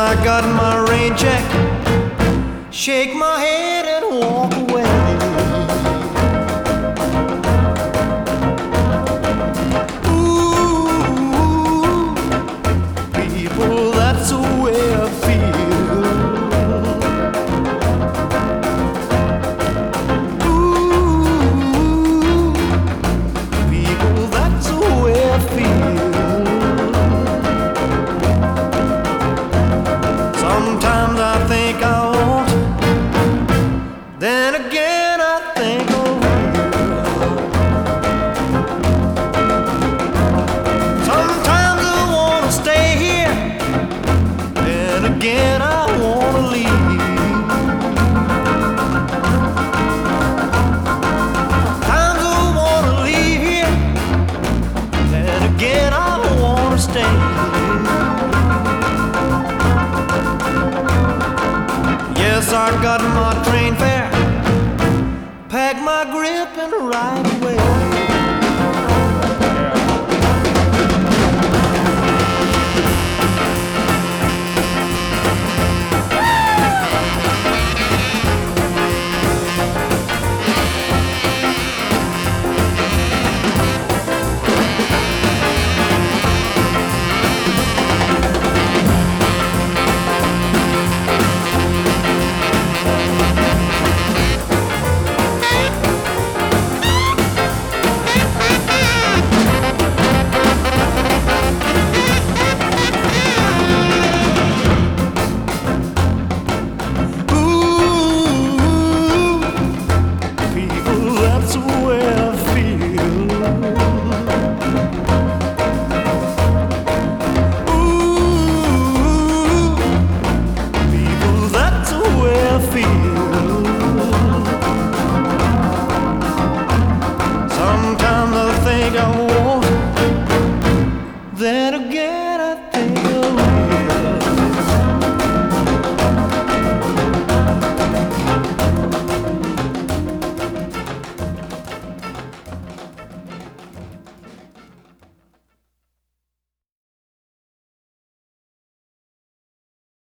I got my rain check, shake my head and walk away. Ooh, people, that's the way I feel. Ooh, people, that's the way I feel. Sometimes I think I won't, then again I think I will. Sometimes I wanna stay here, then again I wanna leave. Times I wanna leave here, then again I wanna stay. Yes, I got my train fare, pack my grip and ride away.